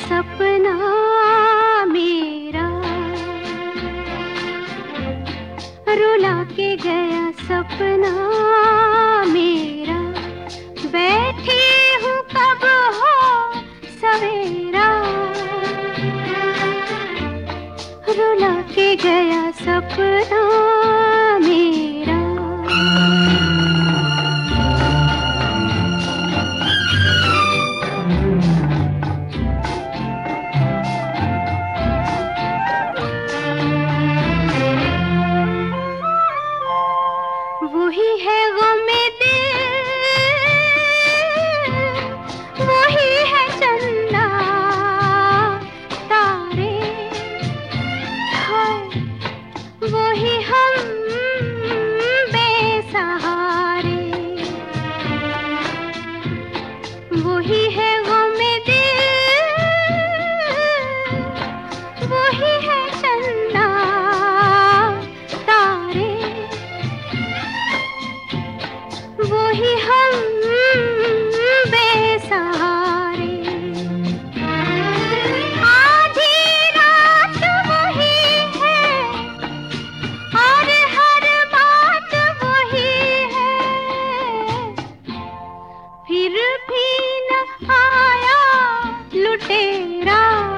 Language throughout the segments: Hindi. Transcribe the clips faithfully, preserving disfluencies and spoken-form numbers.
सपना मेरा, रुला के गया सपना मेरा। बैठी हूँ कब हो सवेरा, रुला के गया सपना मेरा। वही है गमे दिल, वही है चंदा तारे, हाय वही हम बेसहारे। वही है गमे दिल, वही है चंदा तारे, वही हम बेसहारे। आधी रात वही है और हर बात वही है, फिर भी न आया लुटेरा,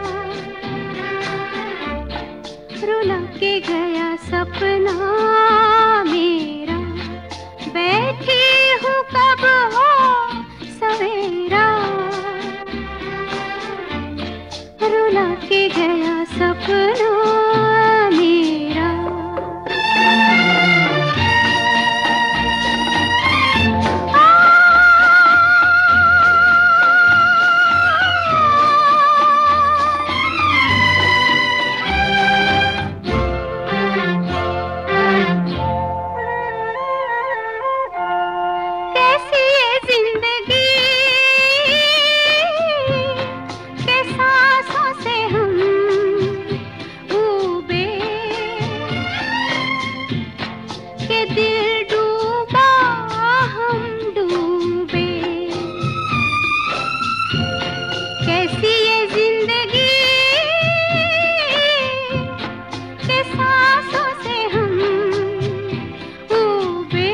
रुला के गया सपना मेरा। बैठी हूँ कब हो सवेरा, रुला के गया सपना मेरा। दिल डूबा हम डूबे, कैसी ये जिंदगी के सांसों से हम डूबे,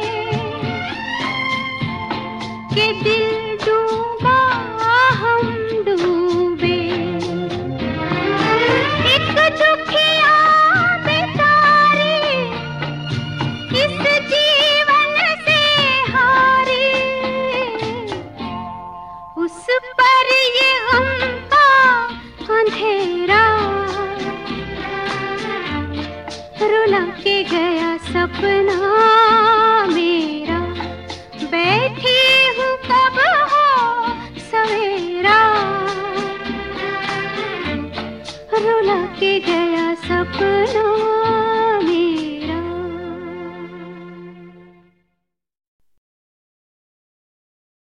के दिल डूबा हम डूबे। एक दुखिया बेचारी इस जीवन से हारी, उस पर ये गम का अंधेरा, रुला के गया सपना मेरा। बैठी हूँ कब हो सवेरा, रुला के गया सपना